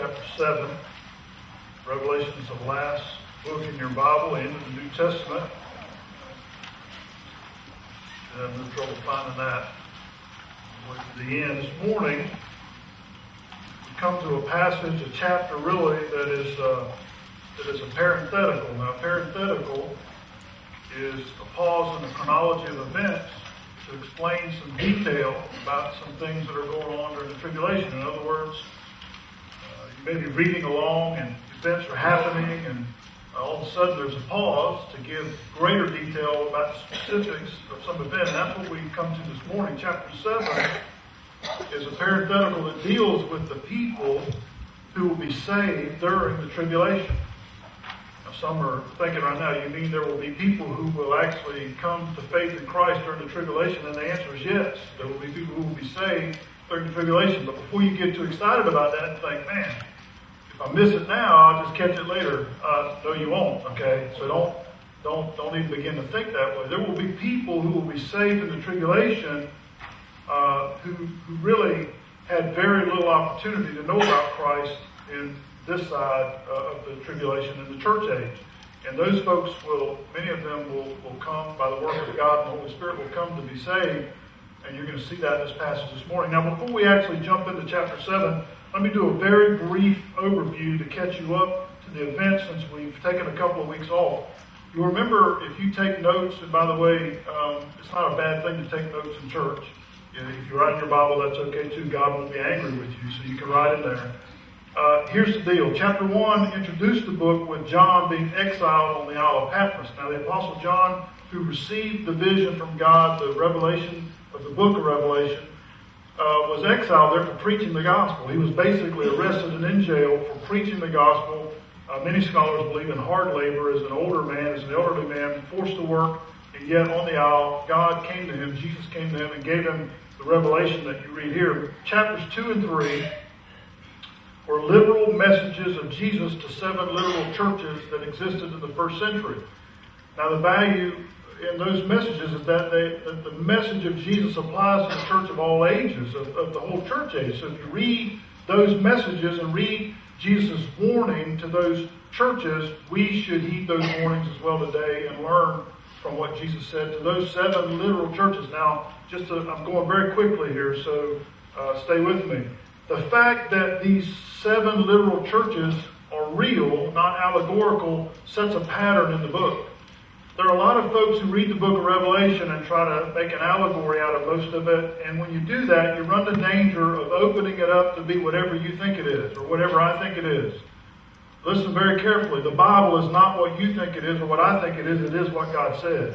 chapter 7. Revelation is the last book in your Bible, into the New Testament. And I have no trouble finding that. Look at the end. This morning, we come to a passage, a chapter really, that is a parenthetical. Now, a parenthetical is a pause in the chronology of events to explain some detail about some things that are going on during the tribulation. In other words, you may be reading along and events are happening, and all of a sudden there's a pause to give greater detail about the specifics of some event. And that's what we come to this morning. Chapter 7 is a parenthetical that deals with the people who will be saved during the tribulation. Now, some are thinking right now, you mean there will be people who will actually come to faith in Christ during the tribulation? And the answer is yes. There will be people who will be saved during the tribulation. But before you get too excited about that and think, man, if I miss it now, I'll just catch it later. No, you won't, okay? So don't even begin to think that way. There will be people who will be saved in the tribulation who really had very little opportunity to know about Christ in this side of the tribulation in the church age. And those folks many of them will come by the work of God, and the Holy Spirit will come to be saved. And you're going to see that in this passage this morning. Now, before we actually jump into chapter 7, let me do a very brief overview to catch you up to the events since we've taken a couple of weeks off. You'll remember, if you take notes, and by the way, it's not a bad thing to take notes in church. If you write in your Bible, that's okay too. God won't be angry with you, so you can write in there. Here's the deal. Chapter 1 introduced the book with John being exiled on the Isle of Patmos. Now, the Apostle John, who received the vision from God, the revelation of the book of Revelation, was exiled there for preaching the gospel. He was basically arrested and in jail for preaching the gospel. Many scholars believe in hard labor as an older man, as an elderly man, forced to work, and yet on the isle, God came to him, Jesus came to him and gave him the revelation that you read here. Chapters 2 and 3 were literal messages of Jesus to 7 literal churches that existed in the first century. Now, the value in those messages is that the message of Jesus applies to the church of all ages, of the whole church age. So if you read those messages and read Jesus' warning to those churches, we should heed those warnings as well today and learn from what Jesus said to those 7 literal churches. Now, I'm going very quickly here, so stay with me. The fact that these 7 literal churches are real, not allegorical, sets a pattern in the book. There are a lot of folks who read the book of Revelation and try to make an allegory out of most of it. And when you do that, you run the danger of opening it up to be whatever you think it is, or whatever I think it is. Listen very carefully. The Bible is not what you think it is or what I think it is what God said.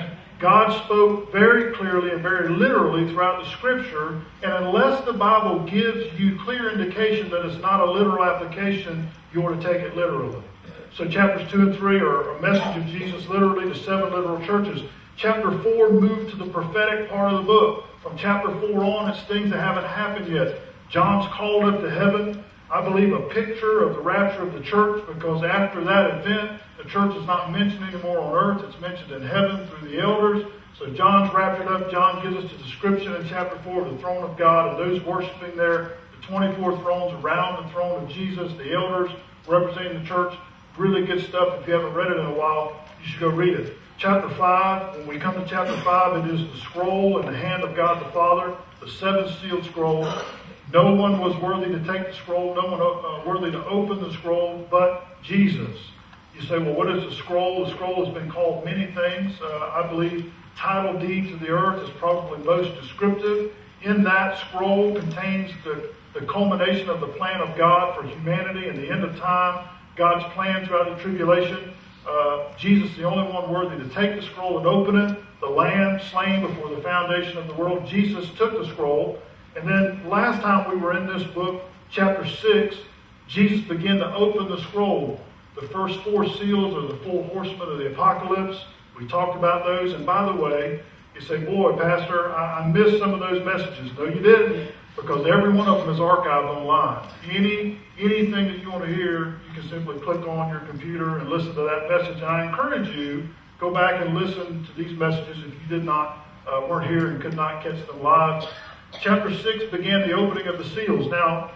God spoke very clearly and very literally throughout the Scripture. And unless the Bible gives you clear indication that it's not a literal application, you ought to take it literally. So chapters 2 and 3 are a message of Jesus literally to 7 literal churches. Chapter 4 moved to the prophetic part of the book. From chapter 4 on, it's things that haven't happened yet. John's called up to heaven. I believe a picture of the rapture of the church, because after that event, the church is not mentioned anymore on earth. It's mentioned in heaven through the elders. So John's raptured up. John gives us the description in chapter 4 of the throne of God and those worshiping there. The 24 thrones around the throne of Jesus, the elders representing the church. Really good stuff. If you haven't read it in a while, you should go read it. Chapter 5, when we come to chapter 5, it is the scroll in the hand of God the Father, the 7-sealed scroll. No one was worthy to take the scroll, no one worthy to open the scroll but Jesus. You say, well, what is the scroll? The scroll has been called many things. I believe title deeds of the earth is probably most descriptive. In that scroll contains the culmination of the plan of God for humanity and the end of time. God's plan throughout the tribulation. Jesus, the only one worthy to take the scroll and open it. The Lamb slain before the foundation of the world. Jesus took the scroll. And then last time we were in this book, chapter 6, Jesus began to open the scroll. The first 4 seals are the 4 horsemen of the apocalypse. We talked about those. And by the way, you say, boy, Pastor, I missed some of those messages. No, you didn't, because every one of them is archived online. Anything that you want to hear, you can simply click on your computer and listen to that message. And I encourage you, go back and listen to these messages if you weren't here and could not catch them live. Chapter 6 began the opening of the seals. Now,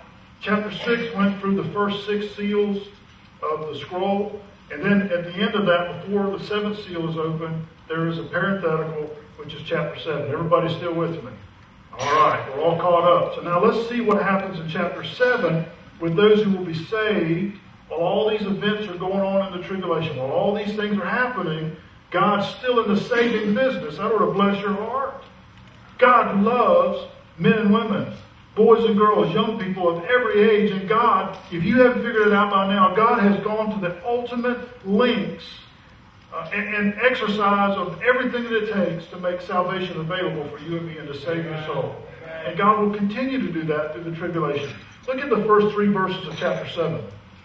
Chapter 6 went through the first 6 seals of the scroll. And then at the end of that, before the 7th seal is open, there is a parenthetical, which is chapter 7. Everybody's still with me? All right, we're all caught up. So now let's see what happens in chapter 7 with those who will be saved while all these events are going on in the tribulation. While all these things are happening, God's still in the saving business. That ought to bless your heart. God loves men and women, boys and girls, young people of every age. And God, if you haven't figured it out by now, God has gone to the ultimate lengths and exercise of everything that it takes to make salvation available for you and me and to save your soul. And God will continue to do that through the tribulation. Look at the first 3 verses of chapter 7.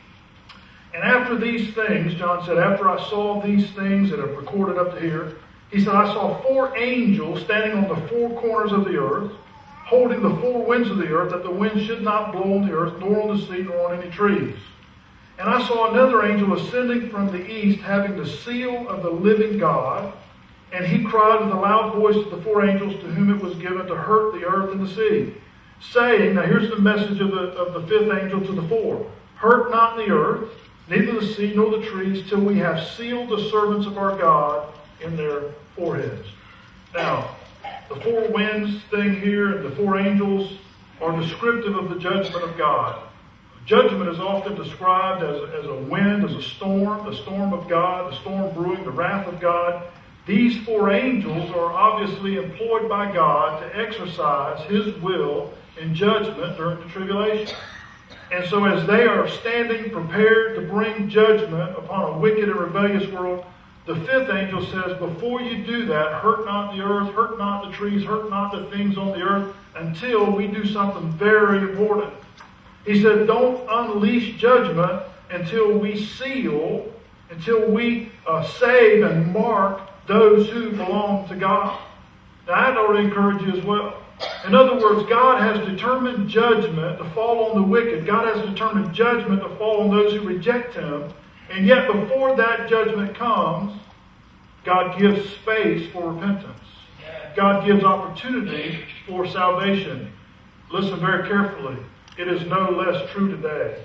And after these things, John said, after I saw these things that are recorded up to here, he said, I saw 4 angels standing on the 4 corners of the earth, holding the 4 winds of the earth, that the wind should not blow on the earth, nor on the sea, nor on any trees. And I saw another angel ascending from the east, having the seal of the living God. And he cried with a loud voice to the 4 angels to whom it was given to hurt the earth and the sea, saying, now here's the message of the 5th angel to the 4. Hurt not the earth, neither the sea nor the trees, till we have sealed the servants of our God in their foreheads. Now, the 4 winds thing here and the 4 angels are descriptive of the judgment of God. Judgment is often described as a wind, as a storm, the storm of God, the storm brewing, the wrath of God. These 4 angels are obviously employed by God to exercise His will in judgment during the tribulation. And so as they are standing prepared to bring judgment upon a wicked and rebellious world, the 5th angel says, before you do that, hurt not the earth, hurt not the trees, hurt not the things on the earth, until we do something very important. He said, don't unleash judgment until we seal, until we save and mark those who belong to God. Now, I ought to encourage you as well. In other words, God has determined judgment to fall on the wicked. God has determined judgment to fall on those who reject Him. And yet, before that judgment comes, God gives space for repentance. God gives opportunity for salvation. Listen very carefully. It is no less true today.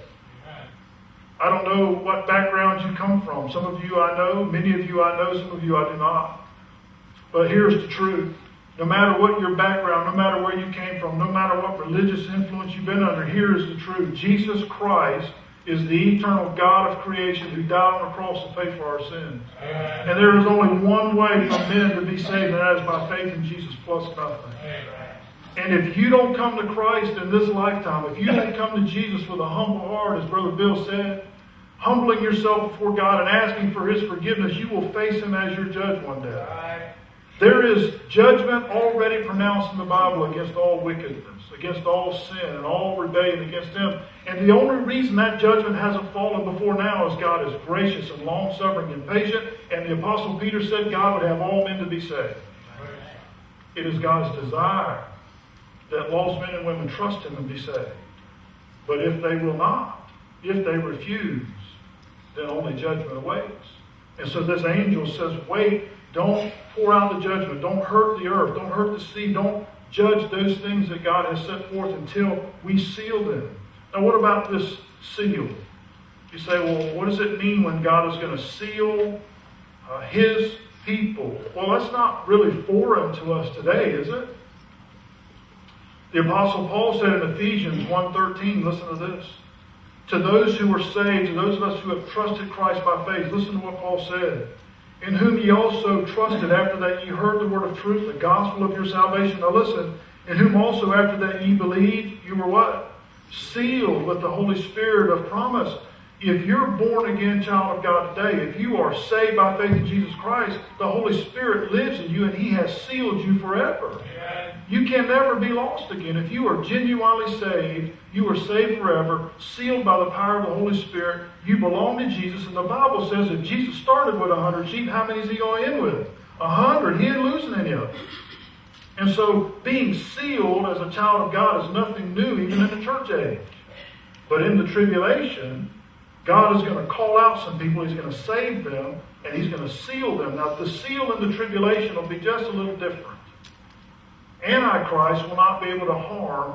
I don't know what background you come from. Some of you I know, many of you I know, some of you I do not. But here's the truth. No matter what your background, no matter where you came from, no matter what religious influence you've been under, here is the truth. Jesus Christ is the eternal God of creation who died on the cross to pay for our sins. And there is only one way for men to be saved, and that is by faith in Jesus plus nothing. And if you don't come to Christ in this lifetime, if you don't come to Jesus with a humble heart, as Brother Bill said, humbling yourself before God and asking for His forgiveness, you will face Him as your judge one day. There is judgment already pronounced in the Bible against all wickedness, against all sin, and all rebellion against Him. And the only reason that judgment hasn't fallen before now is God is gracious and long-suffering and patient. And the Apostle Peter said God would have all men to be saved. It is God's desire that lost men and women trust Him and be saved. But if they will not, if they refuse, then only judgment awaits. And so this angel says, wait, don't pour out the judgment. Don't hurt the earth. Don't hurt the sea. Don't judge those things that God has set forth until we seal them. Now what about this seal? You say, well, what does it mean when God is going to seal His people? Well, that's not really foreign to us today, is it? The Apostle Paul said in Ephesians 1:13, listen to this. To those who are saved, to those of us who have trusted Christ by faith, listen to what Paul said. In whom ye also trusted after that ye heard the word of truth, the gospel of your salvation. Now listen, in whom also after that ye believed, you were what? Sealed with the Holy Spirit of promise. If you're born again child of God today, if you are saved by faith in Jesus Christ, the Holy Spirit lives in you and He has sealed you forever. Amen. You can never be lost again. If you are genuinely saved, you are saved forever, sealed by the power of the Holy Spirit. You belong to Jesus. And the Bible says if Jesus started with 100 sheep, how many is He going to end with? 100. He ain't losing any of them. And so being sealed as a child of God is nothing new even in the church age. But in the tribulation, God is going to call out some people. He's going to save them, and He's going to seal them. Now, the seal in the tribulation will be just a little different. Antichrist will not be able to harm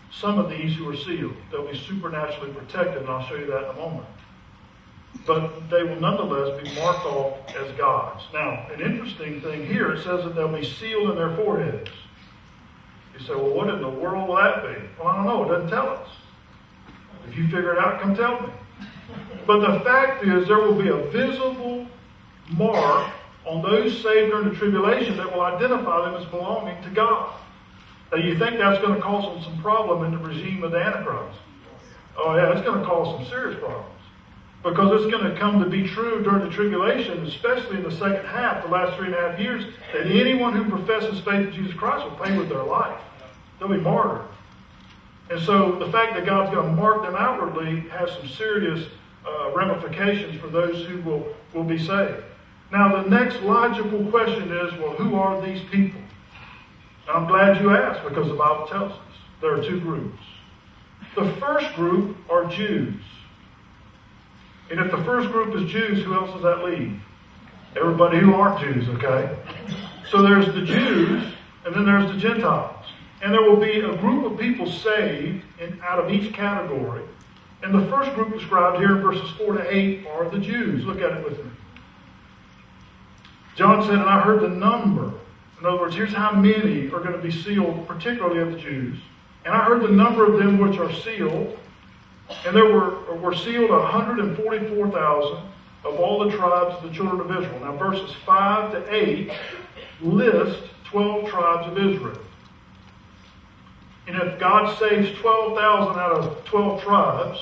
some of these who are sealed. They'll be supernaturally protected, and I'll show you that in a moment. But they will nonetheless be marked off as God's. Now, an interesting thing here, it says that they'll be sealed in their foreheads. You say, well, what in the world will that be? Well, I don't know. It doesn't tell us. If you figure it out, come tell me. But the fact is, there will be a visible mark on those saved during the tribulation that will identify them as belonging to God. Now, you think that's going to cause them some problem in the regime of the Antichrist? Oh, yeah, it's going to cause some serious problems. Because it's going to come to be true during the tribulation, especially in the second half, the last 3.5 years, that anyone who professes faith in Jesus Christ will pay with their life. They'll be martyred. And so the fact that God's going to mark them outwardly has some serious ramifications for those who will be saved. Now, the next logical question is, well, who are these people? And I'm glad you asked, because the Bible tells us there are two groups. The first group are Jews. And if the first group is Jews, who else does that leave? Everybody who aren't Jews, okay? So there's the Jews, and then there's the Gentiles. And there will be a group of people saved out of each category. And the first group described here in verses 4 to 8 are the Jews. Look at it with me. John said, and I heard the number. In other words, here's how many are going to be sealed, particularly of the Jews. And I heard the number of them which are sealed. And there were sealed 144,000 of all the tribes of the children of Israel. Now, verses 5 to 8 list 12 tribes of Israel. And if God saves 12,000 out of 12 tribes,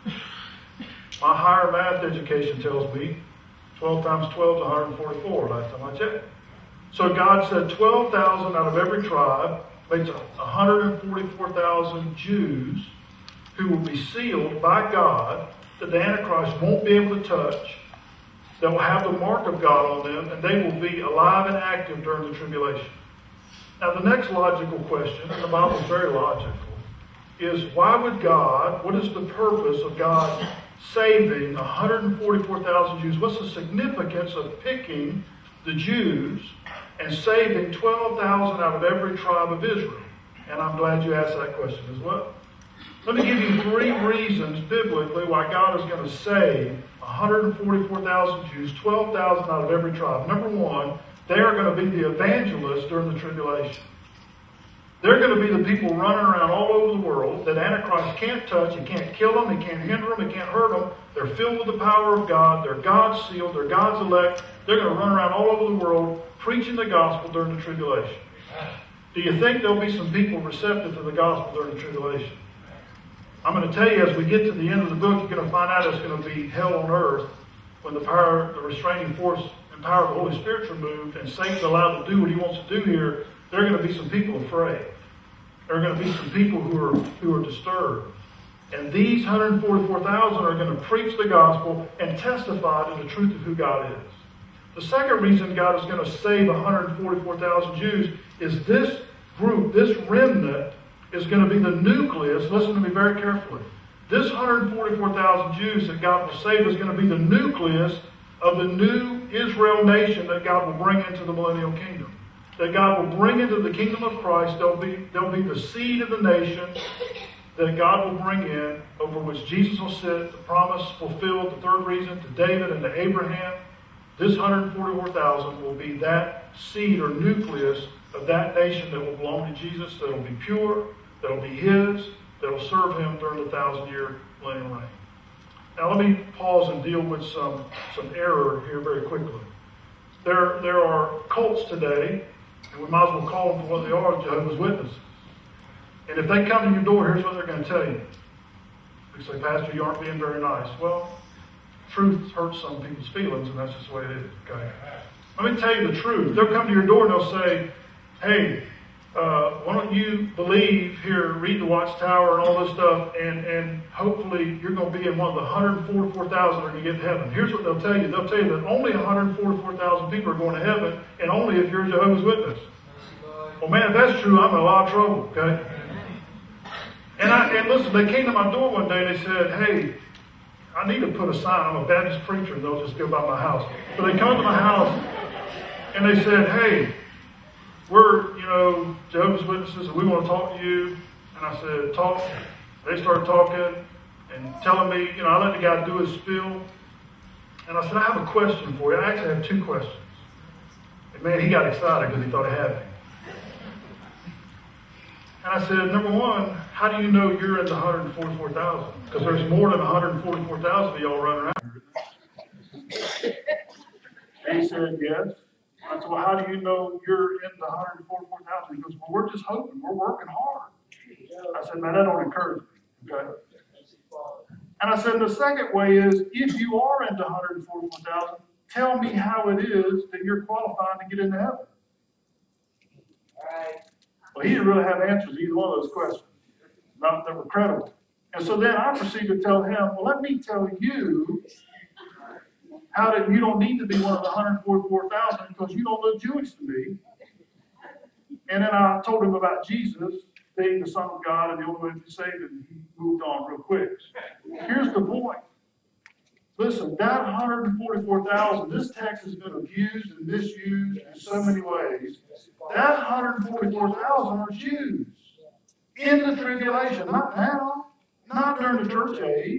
my higher math education tells me 12 times 12 is 144, last time I checked. So God said 12,000 out of every tribe makes 144,000 Jews who will be sealed by God that the Antichrist won't be able to touch. They will have the mark of God on them, and they will be alive and active during the tribulation. Now, the next logical question, and the Bible is very logical, is why would God, what is the purpose of God saving 144,000 Jews? What's the significance of picking the Jews and saving 12,000 out of every tribe of Israel? And I'm glad you asked that question as well. Let me give you 3 reasons biblically why God is going to save 144,000 Jews, 12,000 out of every tribe. Number 1, they are going to be the evangelists during the tribulation. They're going to be the people running around all over the world that Antichrist can't touch. He can't kill them. He can't hinder them. He can't hurt them. They're filled with the power of God. They're God's sealed. They're God's elect. They're going to run around all over the world preaching the gospel during the tribulation. Do you think there'll be some people receptive to the gospel during the tribulation? I'm going to tell you, as we get to the end of the book, you're going to find out it's going to be hell on earth when the restraining force and power of the Holy Spirit's removed and Satan's allowed to do what he wants to do here. There are going to be some people afraid. There are going to be some people who are disturbed. And these 144,000 are going to preach the gospel and testify to the truth of who God is. The second reason God is going to save 144,000 Jews is this group, this remnant, is going to be the nucleus. Listen to me very carefully. This 144,000 Jews that God will save is going to be the nucleus of the new Israel nation that God will bring into the millennial kingdom. That God will bring into the kingdom of Christ. They'll be the seed of the nation that God will bring in, over which Jesus will sit, the promise fulfilled, the third reason, to David and to Abraham. This 144,000 will be that seed or nucleus of that nation that will belong to Jesus, that will be pure, that will be his, that will serve him during the 1,000-year millennial reign. Now let me pause and deal with some error here very quickly. There are cults today, and we might as well call them for what they are, Jehovah's Witnesses. And if they come to your door, here's what they're going to tell you. They say, Pastor, you aren't being very nice. Well, truth hurts some people's feelings, and that's just the way it is. Okay. Let me tell you the truth. They'll come to your door and they'll say, hey, why don't you believe here, read the Watchtower and all this stuff, and hopefully you're going to be in one of the 144,000 that are going to get to heaven. Here's what they'll tell you. They'll tell you that only 144,000 people are going to heaven, and only if you're a Jehovah's Witness. Well, man, if that's true, I'm in a lot of trouble, okay? And listen, they came to my door one day and they said, hey, I need to put a sign. I'm a Baptist preacher, and they'll just go by my house. But they come to my house and they said, hey, we're, Jehovah's Witnesses, and we want to talk to you. And I said, talk. They started talking and telling me, I let the guy do his spiel. And I said, I have a question for you. I actually have two questions. And man, he got excited because he thought he had me. And I said, number one, how do you know you're in the 144,000? Because there's more than 144,000 of y'all running around. And he said, yes. I said, well, how do you know you're in the 144,000? He goes, well, we're just hoping. We're working hard. I said, man, that don't encourage me. Okay. And I said, the second way is, if you are into 144,000, tell me how it is that you're qualified to get into heaven. Right. Well, he didn't really have answers to either one of those questions. Not that were credible. And so then I proceeded to tell him, well, let me tell you how that you don't need to be one of the 144,000 because you don't look Jewish to me. And then I told him about Jesus being the Son of God and the only way to be saved, and he moved on real quick. Here's the point. Listen, that 144,000, this text has been abused and misused in so many ways. That 144,000 are Jews in the tribulation, not now, not during the church age.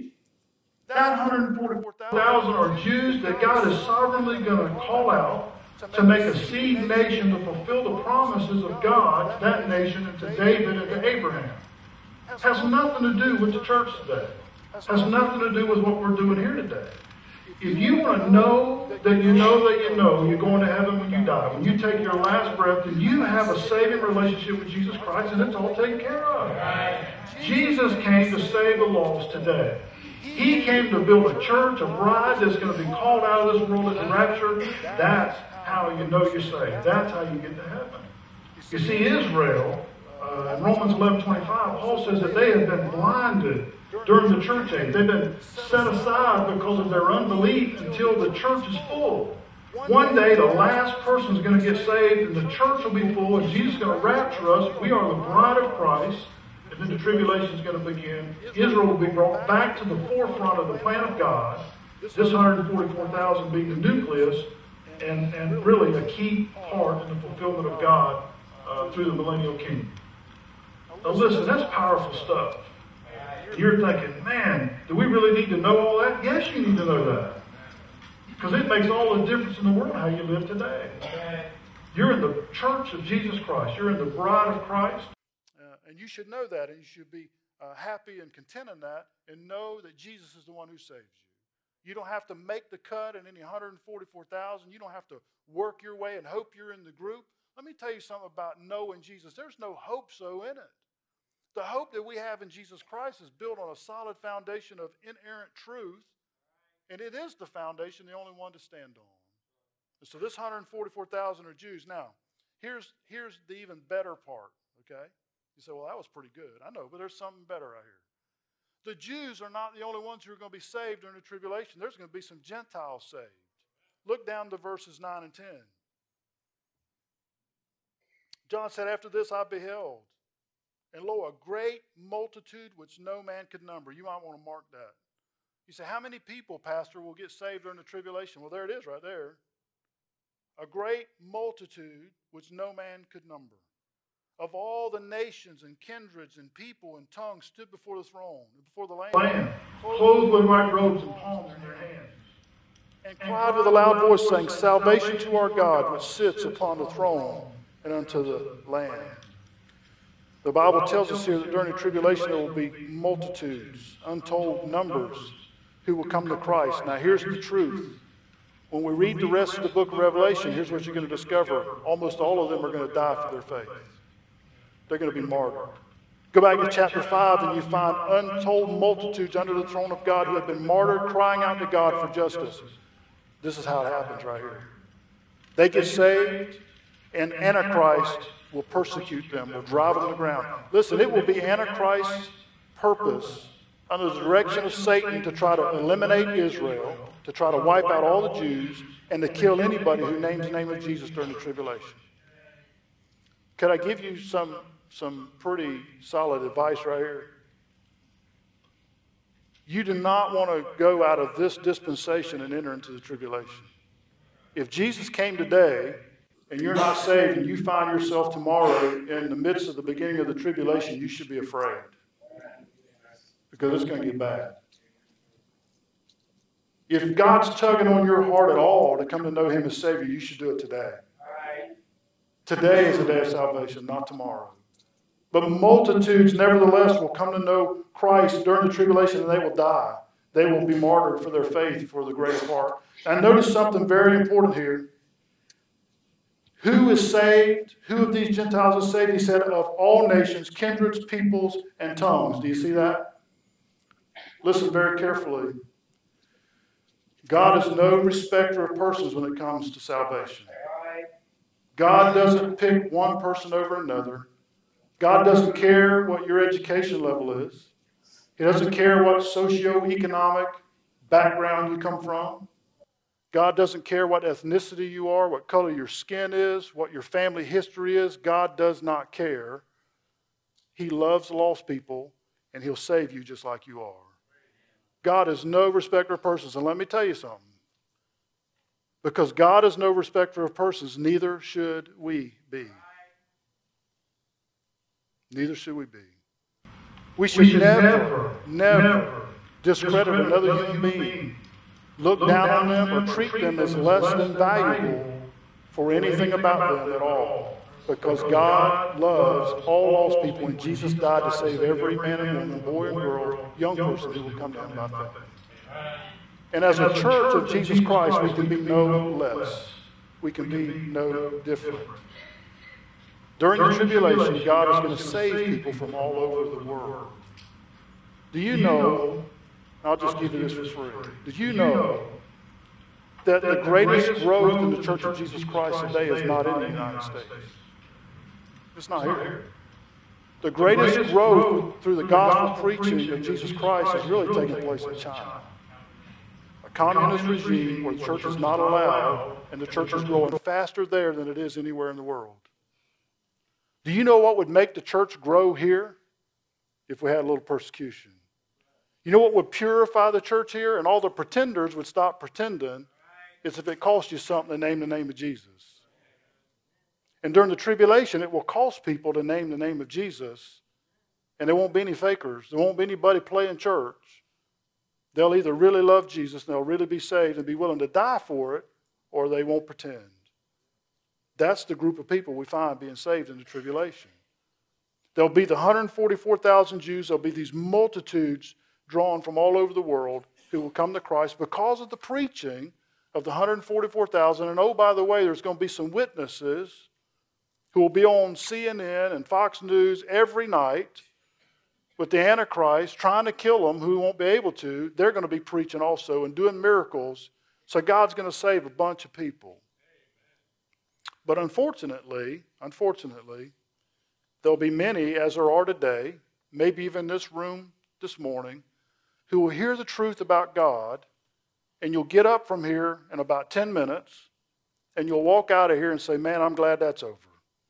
That 144,000 are Jews that God is sovereignly going to call out to make a seed nation to fulfill the promises of God to that nation and to David and to Abraham. It has nothing to do with the church today. It has nothing to do with what we're doing here today. If you want to know that you know that you know you're going to heaven when you die, when you take your last breath, then you have a saving relationship with Jesus Christ, and it's all taken care of. Jesus came to save the lost today. He came to build a church, a bride that's going to be called out of this world at the rapture. That's how you know you're saved. That's how you get to heaven. You see, Israel, in Romans 11:25, Paul says that they have been blinded during the church age. They've been set aside because of their unbelief until the church is full. One day, the last person is going to get saved, and the church will be full, and Jesus is going to rapture us. We are the bride of Christ. And then the tribulation is going to begin. Israel will be brought back to the forefront of the plan of God. This 144,000 being the nucleus and really a key part in the fulfillment of God through the millennial kingdom. Now listen, that's powerful stuff. You're thinking, man, do we really need to know all that? Yes, you need to know that. Because it makes all the difference in the world how you live today. You're in the church of Jesus Christ. You're in the bride of Christ. And you should know that, and you should be happy and content in that, and know that Jesus is the one who saves you. You don't have to make the cut in any 144,000. You don't have to work your way and hope you're in the group. Let me tell you something about knowing Jesus. There's no hope so in it. The hope that we have in Jesus Christ is built on a solid foundation of inerrant truth, and it is the foundation, the only one to stand on. And so this 144,000 are Jews. Now, here's the even better part, okay? You say, well, that was pretty good. I know, but there's something better right here. The Jews are not the only ones who are going to be saved during the tribulation. There's going to be some Gentiles saved. Look down to verses 9 and 10. John said, after this I beheld, and lo, a great multitude which no man could number. You might want to mark that. You say, how many people, Pastor, will get saved during the tribulation? Well, there it is right there. A great multitude which no man could number. Of all the nations and kindreds and people and tongues stood before the throne, and before the Lamb, clothed with white robes and palms in their hands, and cried with a loud voice, saying, salvation to our God, which sits upon the throne, and unto the Lamb. The Bible tells us here that during the tribulation there will be multitudes, untold numbers, who will come to Christ. Now here's the truth. When we read the rest of the book of Revelation, here's what you're going to discover. Almost all of them are going to die for their faith. They're going to be martyred. Go back to chapter 5 and you find untold multitudes under the throne of God who have been martyred, crying out to God for justice. This is how it happens right here. They get saved, and Antichrist will persecute them, will drive them to the ground. Listen, it will be Antichrist's purpose under the direction of Satan to try to eliminate Israel, to try to wipe out all the Jews, and to kill anybody who names the name of Jesus during the tribulation. Could I give you some pretty solid advice right here? You do not want to go out of this dispensation and enter into the tribulation. If Jesus came today, and you're not saved and you find yourself tomorrow in the midst of the beginning of the tribulation, you should be afraid. Because it's going to get bad. If God's tugging on your heart at all to come to know Him as Savior, you should do it today. Today is the day of salvation, not tomorrow. But multitudes, nevertheless, will come to know Christ during the tribulation, and they will die. They will be martyred for their faith for the greater part. And notice something very important here. Who is saved? Who of these Gentiles is saved? He said, of all nations, kindreds, peoples, and tongues. Do you see that? Listen very carefully. God is no respecter of persons when it comes to salvation. God doesn't pick one person over another. God doesn't care what your education level is. He doesn't care what socioeconomic background you come from. God doesn't care what ethnicity you are, what color your skin is, what your family history is. God does not care. He loves lost people, and He'll save you just like you are. God is no respecter of persons. And let me tell you something. Because God is no respecter of persons, neither should we be. Neither should we be. We should never discredit another human being, look down on them, or treat them as less than valuable for anything about them at all. Because God loves all lost people, and Jesus died to save every man and woman, boy and girl, young person who will come to Him by faith. And as a church of Jesus Christ, we can be no less. We can be no different. During the tribulation, God is going to save people from all over the world. Do you know, I'll just give you this for free. Did you know that the greatest growth in the Church of Jesus Christ today is not in the United States? It's not here. The greatest growth through the gospel preaching of Jesus Christ is really taking place in China. A communist regime where the church is not allowed, and the church is growing faster there than it is anywhere in the world. Do you know what would make the church grow here? If we had a little persecution. You know what would purify the church here? And all the pretenders would stop pretending. Is if it cost you something to name the name of Jesus. And during the tribulation, it will cost people to name the name of Jesus. And there won't be any fakers. There won't be anybody playing church. They'll either really love Jesus and they'll really be saved and be willing to die for it, or they won't pretend. That's the group of people we find being saved in the tribulation. There'll be the 144,000 Jews. There'll be these multitudes drawn from all over the world who will come to Christ because of the preaching of the 144,000. And oh, by the way, there's going to be some witnesses who will be on CNN and Fox News every night with the Antichrist trying to kill them, who won't be able to. They're going to be preaching also and doing miracles. So God's going to save a bunch of people. But unfortunately, there'll be many, as there are today, maybe even in this room this morning, who will hear the truth about God, and you'll get up from here in about 10 minutes, and you'll walk out of here and say, man, I'm glad that's over.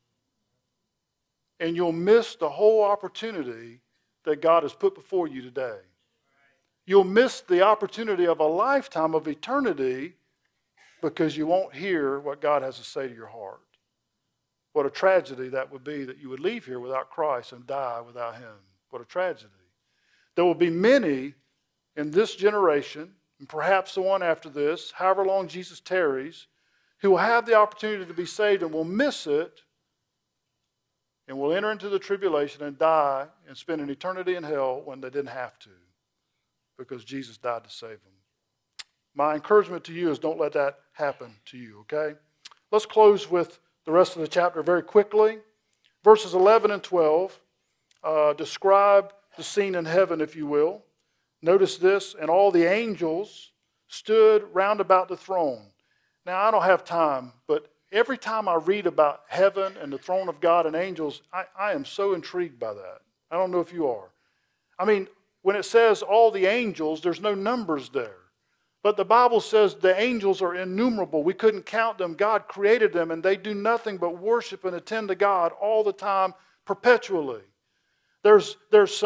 And you'll miss the whole opportunity that God has put before you today. You'll miss the opportunity of a lifetime of eternity because you won't hear what God has to say to your heart. What a tragedy that would be, that you would leave here without Christ and die without Him. What a tragedy. There will be many in this generation, and perhaps the one after this, however long Jesus tarries, who will have the opportunity to be saved and will miss it, and will enter into the tribulation and die and spend an eternity in hell when they didn't have to, because Jesus died to save them. My encouragement to you is don't let that happen to you, okay? Let's close with the rest of the chapter very quickly. Verses 11 and 12 describe the scene in heaven, if you will. Notice this, and all the angels stood round about the throne. Now, I don't have time, but every time I read about heaven and the throne of God and angels, I am so intrigued by that. I don't know if you are. I mean, when it says all the angels, there's no numbers there. But the Bible says the angels are innumerable. We couldn't count them. God created them, and they do nothing but worship and attend to God all the time, perpetually. There's some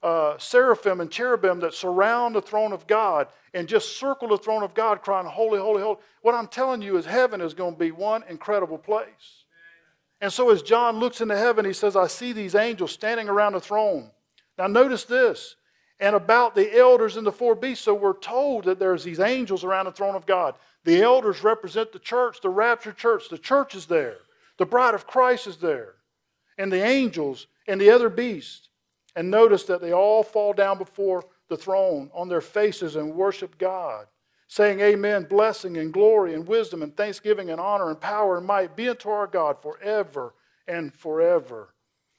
seraphim and cherubim that surround the throne of God and just circle the throne of God crying, holy, holy, holy. What I'm telling you is heaven is going to be one incredible place. And so as John looks into heaven, he says, I see these angels standing around the throne. Now notice this. And about the elders and the four beasts. So we're told that there's these angels around the throne of God. The elders represent the church, the raptured church. The church is there. The bride of Christ is there. And the angels and the other beasts. And notice that they all fall down before the throne on their faces and worship God, saying, Amen, blessing and glory and wisdom and thanksgiving and honor and power and might be unto our God forever and forever.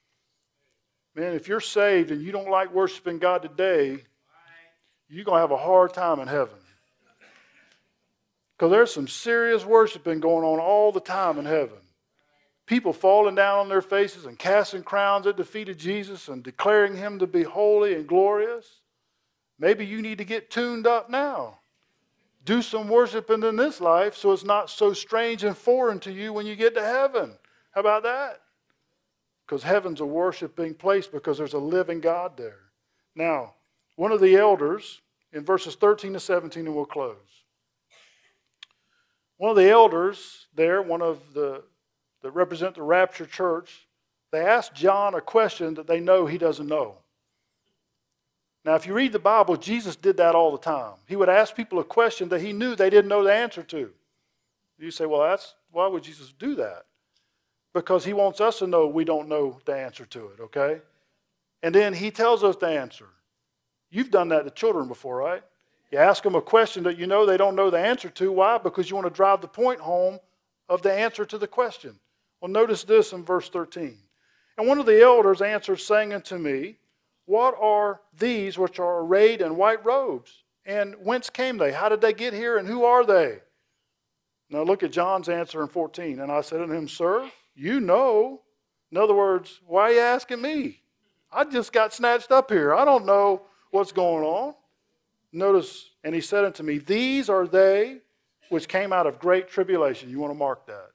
Man, if you're saved and you don't like worshiping God today, you're going to have a hard time in heaven. Because there's some serious worshiping going on all the time in heaven. People falling down on their faces and casting crowns at the feet of Jesus and declaring him to be holy and glorious. Maybe you need to get tuned up now. Do some worshiping in this life so it's not so strange and foreign to you when you get to heaven. How about that? Because heaven's a worshiping place because there's a living God there. Now, one of the elders, in verses 13 to 17, and we'll close. One of the elders there, one of that represent the rapture church, they asked John a question that they know he doesn't know. Now, if you read the Bible, Jesus did that all the time. He would ask people a question that he knew they didn't know the answer to. You say, well, why would Jesus do that? Because he wants us to know we don't know the answer to it, okay? And then he tells us the answer. You've done that to children before, right? You ask them a question that you know they don't know the answer to. Why? Because you want to drive the point home of the answer to the question. Well, notice this in verse 13. And one of the elders answered, saying unto me, what are these which are arrayed in white robes? And whence came they? How did they get here? And who are they? Now look at John's answer in 14. And I said unto him, Sir, you know. In other words, why are you asking me? I just got snatched up here. I don't know what's going on. Notice, and he said unto me, these are they which came out of great tribulation. You want to mark that.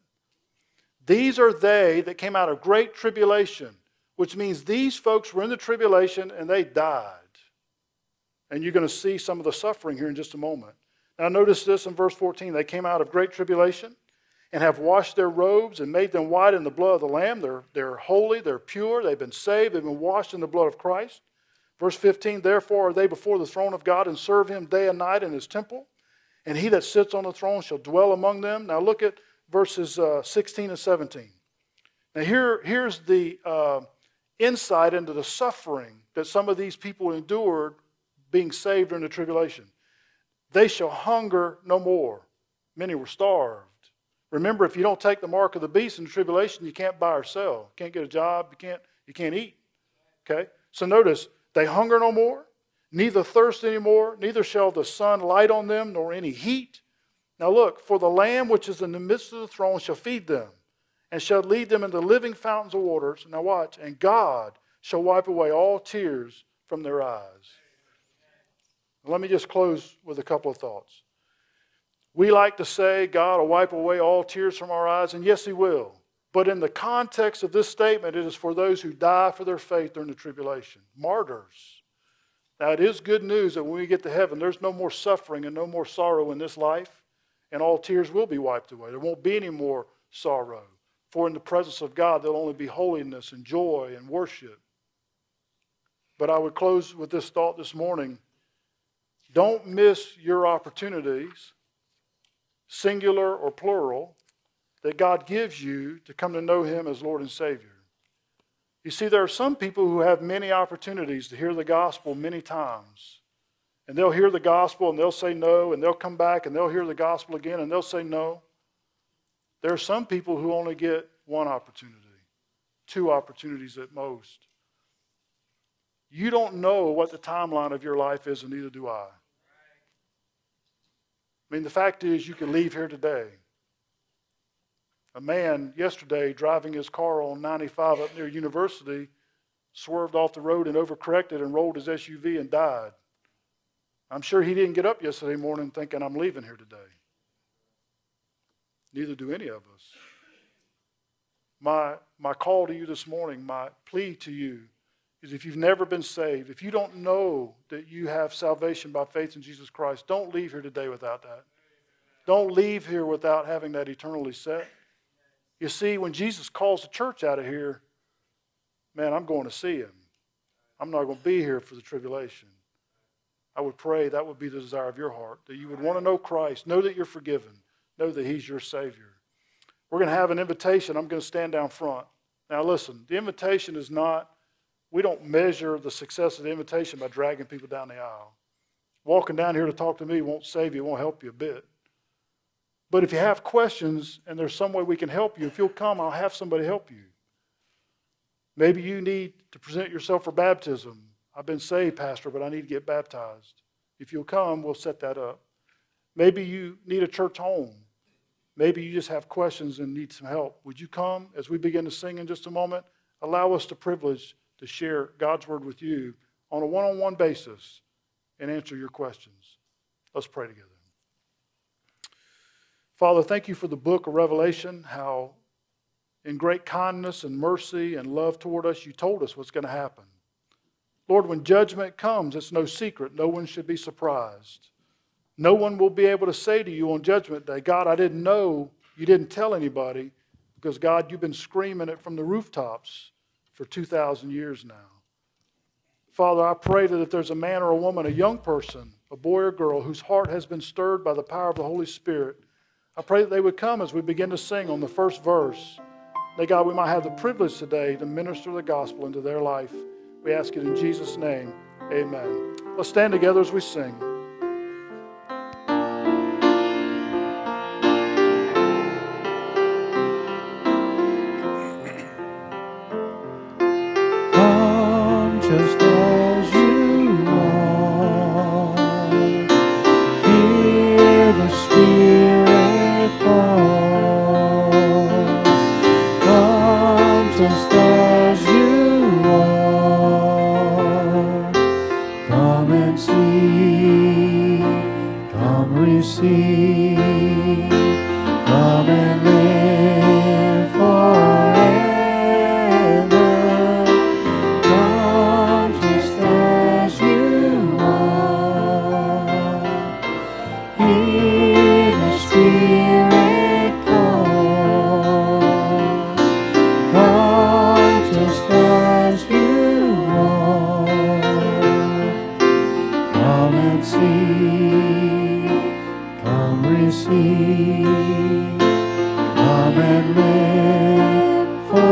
These are they that came out of great tribulation, which means these folks were in the tribulation and they died. And you're going to see some of the suffering here in just a moment. Now notice this in verse 14. They came out of great tribulation and have washed their robes and made them white in the blood of the Lamb. They're holy, they're pure, they've been saved, they've been washed in the blood of Christ. Verse 15, therefore are they before the throne of God and serve him day and night in his temple. And he that sits on the throne shall dwell among them. Now look at verses 16 and 17. Now here's the insight into the suffering that some of these people endured being saved during the tribulation. They shall hunger no more. Many were starved. Remember, if you don't take the mark of the beast in the tribulation, you can't buy or sell. You can't get a job. You can't eat. Okay? So notice, they hunger no more, neither thirst any more, neither shall the sun light on them, nor any heat. Now look, for the Lamb which is in the midst of the throne shall feed them, and shall lead them into living fountains of waters. Now watch, and God shall wipe away all tears from their eyes. Let me just close with a couple of thoughts. We like to say God will wipe away all tears from our eyes, and yes, he will. But in the context of this statement, it is for those who die for their faith during the tribulation. Martyrs. Now, it is good news that when we get to heaven, there's no more suffering and no more sorrow in this life, and all tears will be wiped away. There won't be any more sorrow. For in the presence of God, there'll only be holiness and joy and worship. But I would close with this thought this morning. Don't miss your opportunities, singular or plural, that God gives you to come to know him as Lord and Savior. You see, there are some people who have many opportunities to hear the gospel many times. And they'll hear the gospel and they'll say no, and they'll come back and they'll hear the gospel again and they'll say no. There are some people who only get one opportunity, 2 opportunities at most. You don't know what the timeline of your life is, and neither do I. I mean, the fact is you can leave here today. A man yesterday driving his car on 95 up near University swerved off the road and overcorrected and rolled his SUV and died. I'm sure he didn't get up yesterday morning thinking, I'm leaving here today. Neither do any of us. My call to you this morning, my plea to you is if you've never been saved, if you don't know that you have salvation by faith in Jesus Christ, don't leave here today without that. Don't leave here without having that eternally set. You see, when Jesus calls the church out of here, man, I'm going to see him. I'm not going to be here for the tribulation. I would pray that would be the desire of your heart, that you would want to know Christ, know that you're forgiven, know that he's your Savior. We're going to have an invitation. I'm going to stand down front. Now listen, the invitation is not, we don't measure the success of the invitation by dragging people down the aisle. Walking down here to talk to me won't save you, won't help you a bit. But if you have questions and there's some way we can help you, if you'll come, I'll have somebody help you. Maybe you need to present yourself for baptism. I've been saved, Pastor, but I need to get baptized. If you'll come, we'll set that up. Maybe you need a church home. Maybe you just have questions and need some help. Would you come as we begin to sing in just a moment? Allow us the privilege to share God's word with you on a one-on-one basis and answer your questions. Let's pray together. Father, thank you for the book of Revelation, how in great kindness and mercy and love toward us, you told us what's going to happen. Lord, when judgment comes, it's no secret. No one should be surprised. No one will be able to say to you on Judgment Day, God, I didn't know, you didn't tell anybody, because God, you've been screaming it from the rooftops for 2,000 years now. Father, I pray that if there's a man or a woman, a young person, a boy or girl, whose heart has been stirred by the power of the Holy Spirit, I pray that they would come as we begin to sing on the first verse. That, God, we might have the privilege today to minister the gospel into their life. We ask it in Jesus' name. Amen. Let's stand together as we sing. Come just as you are. Hear the Spirit call. Come just as you are. Come and see. Come receive. Come and live forever. Come just as you are. Hear the Spirit call. Come just as you are. Come and see. Come receive. Come and live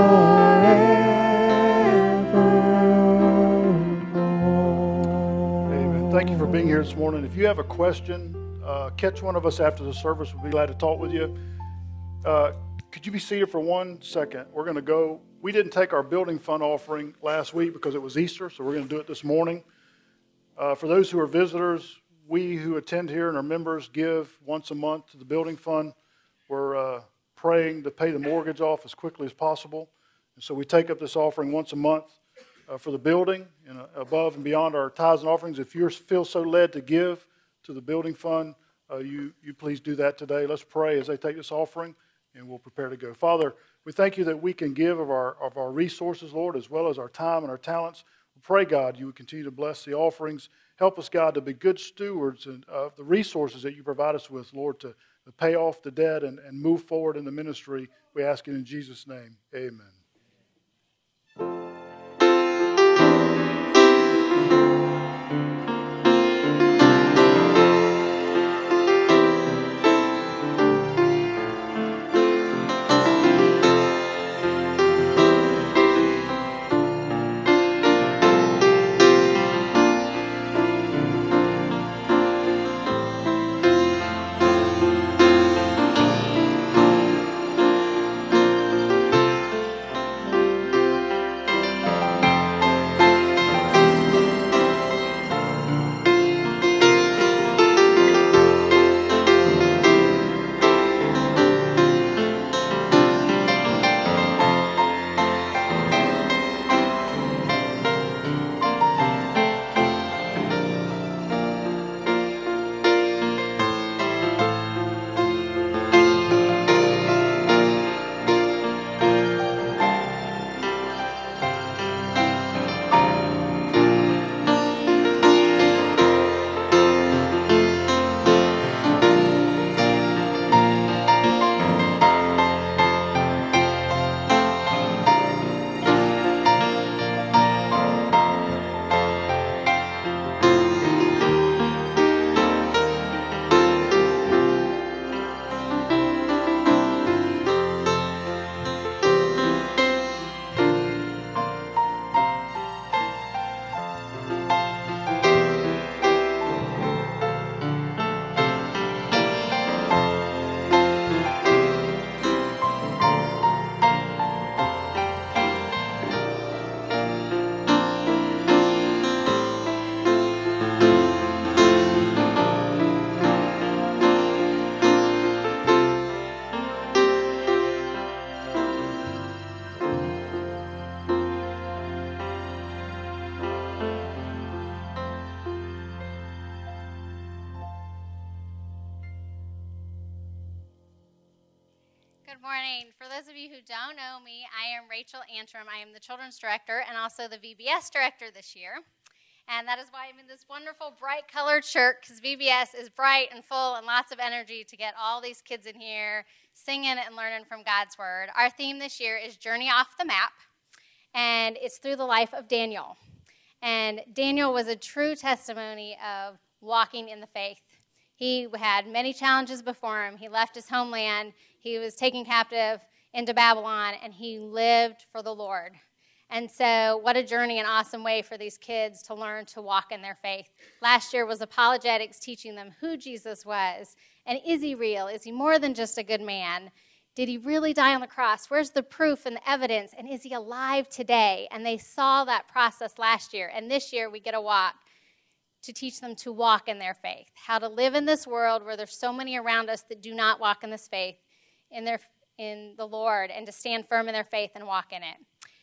forevermore. Amen. Thank you for being here this morning. If you have a question, catch one of us after the service. We'll be glad to talk with you. Could you be seated for 1 second? We're going to go. We didn't take our building fund offering last week because it was Easter, so we're going to do it this morning. For those who are visitors, we who attend here and are members give once a month to the building fund. We're praying to pay the mortgage off as quickly as possible. And so we take up this offering once a month for the building and above and beyond our tithes and offerings. If you feel so led to give to the building fund, you please do that today. Let's pray as they take this offering, and we'll prepare to go. Father, we thank you that we can give of our resources, Lord, as well as our time and our talents. We pray, God, you would continue to bless the offerings. Help us, God, to be good stewards of the resources that you provide us with, Lord, to pay off the debt and move forward in the ministry. We ask it in Jesus' name. Amen. Good morning. For those of you who don't know me, I am Rachel Antrim. I am the Children's Director and also the VBS Director this year. And that is why I'm in this wonderful bright colored shirt, because VBS is bright and full and lots of energy to get all these kids in here singing and learning from God's Word. Our theme this year is Journey Off the Map, and it's through the life of Daniel. And Daniel was a true testimony of walking in the faith. He had many challenges before him. He left his homeland. He was taken captive into Babylon, and he lived for the Lord. And so what a journey, an awesome way for these kids to learn to walk in their faith. Last year was apologetics, teaching them who Jesus was. And is he real? Is he more than just a good man? Did he really die on the cross? Where's the proof and the evidence? And is he alive today? And they saw that process last year. And this year we get a walk to teach them to walk in their faith, how to live in this world where there's so many around us that do not walk in this faith, in the Lord, and to stand firm in their faith and walk in it.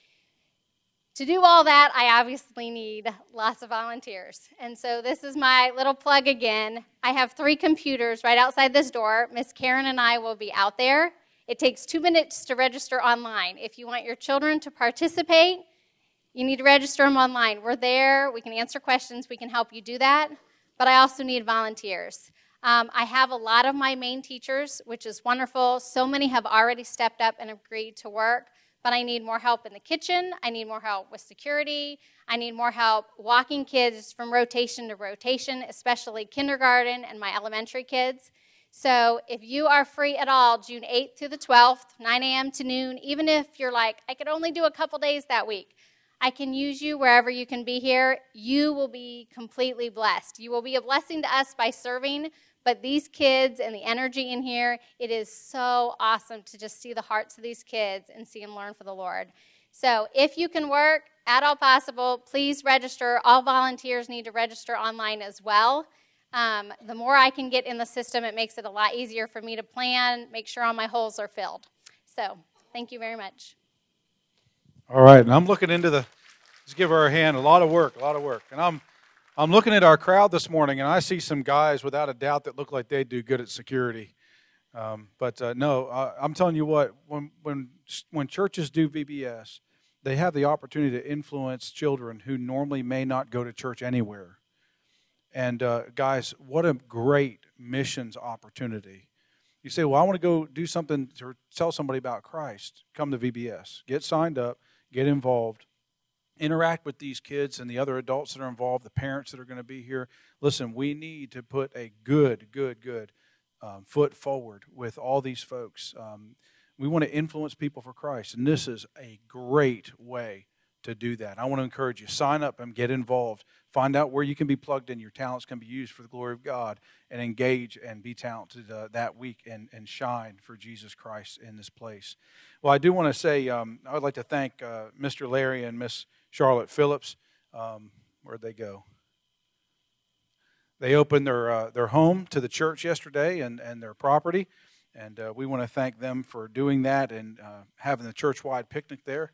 To do all that, I obviously need lots of volunteers. And so this is my little plug again. I have 3 computers right outside this door. Miss Karen and I will be out there. It takes 2 minutes to register online. If you want your children to participate, you need to register them online. We're there. We can answer questions. We can help you do that. But I also need volunteers. I have a lot of my main teachers, which is wonderful. So many have already stepped up and agreed to work. But I need more help in the kitchen. I need more help with security. I need more help walking kids from rotation to rotation, especially kindergarten and my elementary kids. So if you are free at all, June 8th through the 12th, 9 a.m. to noon, even if you're like, I could only do a couple days that week, I can use you wherever you can be here. You will be completely blessed. You will be a blessing to us by serving, but these kids and the energy in here, it is so awesome to just see the hearts of these kids and see them learn for the Lord. So if you can work at all possible, please register. All volunteers need to register online as well. The more I can get in the system, it makes it a lot easier for me to plan, make sure all my holes are filled. So thank you very much. All right, and I'm looking into let's give her a hand, a lot of work. And I'm looking at our crowd this morning, and I see some guys, without a doubt, that look like they do good at security. No, I'm telling you what, when churches do VBS, they have the opportunity to influence children who normally may not go to church anywhere. And guys, what a great missions opportunity. You say, well, I want to go do something to tell somebody about Christ. Come to VBS. Get signed up. Get involved. Interact with these kids and the other adults that are involved, the parents that are going to be here. Listen, we need to put a good foot forward with all these folks. We want to influence people for Christ, and this is a great way to do that. I want to encourage you, sign up and get involved. Find out where you can be plugged in. Your talents can be used for the glory of God, and engage and be talented that week and shine for Jesus Christ in this place. Well, I do want to say I would like to thank Mr. Larry and Miss Charlotte Phillips. Where'd they go? They opened their home to the church yesterday and their property, and we want to thank them for doing that and having the church-wide picnic there.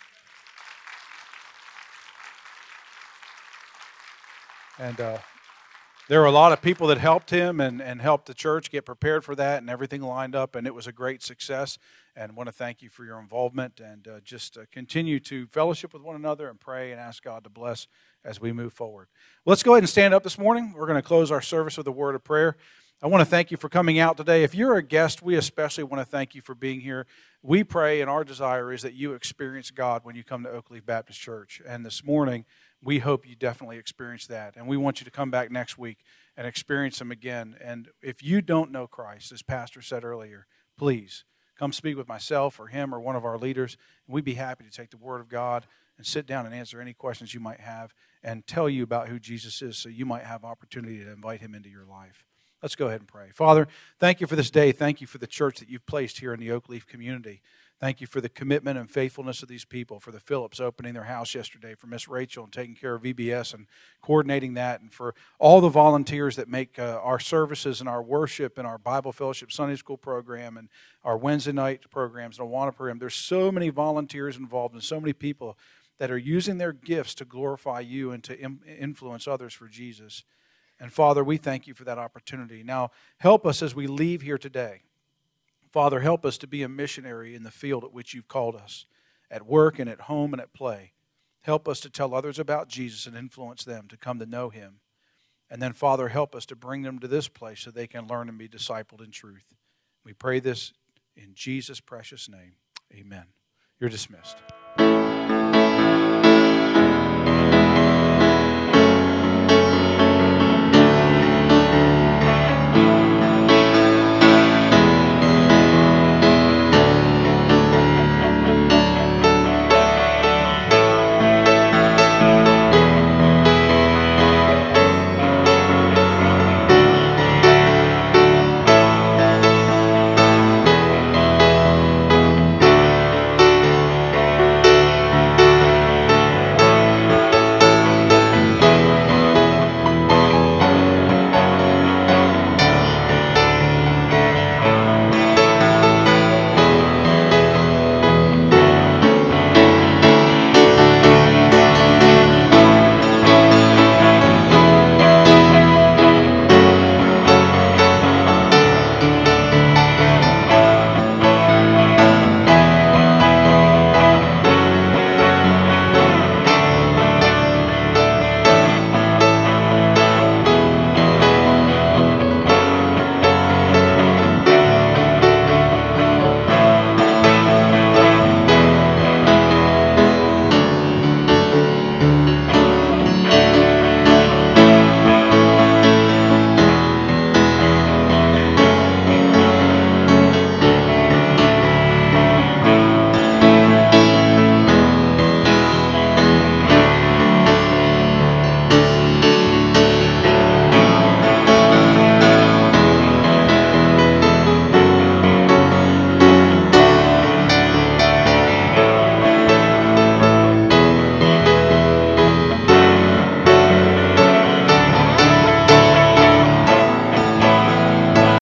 And there were a lot of people that helped him and helped the church get prepared for that, and everything lined up, and it was a great success. And I want to thank you for your involvement, and just continue to fellowship with one another and pray and ask God to bless as we move forward. Let's go ahead and stand up this morning. We're going to close our service with a word of prayer. I want to thank you for coming out today. If you're a guest, we especially want to thank you for being here. We pray, and our desire is that you experience God when you come to Oak Leaf Baptist Church. And this morning, we hope you definitely experience that. And we want you to come back next week and experience Him again. And if you don't know Christ, as Pastor said earlier, please come speak with myself or him or one of our leaders. And we'd be happy to take the Word of God and sit down and answer any questions you might have and tell you about who Jesus is so you might have opportunity to invite Him into your life. Let's go ahead and pray. Father, thank you for this day. Thank you for the church that you've placed here in the Oak Leaf community. Thank you for the commitment and faithfulness of these people, for the Phillips opening their house yesterday, for Miss Rachel and taking care of VBS and coordinating that, and for all the volunteers that make our services and our worship and our Bible Fellowship Sunday School program and our Wednesday night programs and Awana program. There's so many volunteers involved and so many people that are using their gifts to glorify you and to influence others for Jesus. And Father, we thank you for that opportunity. Now, help us as we leave here today. Father, help us to be a missionary in the field at which you've called us, at work and at home and at play. Help us to tell others about Jesus and influence them to come to know him. And then, Father, help us to bring them to this place so they can learn and be discipled in truth. We pray this in Jesus' precious name. Amen. You're dismissed.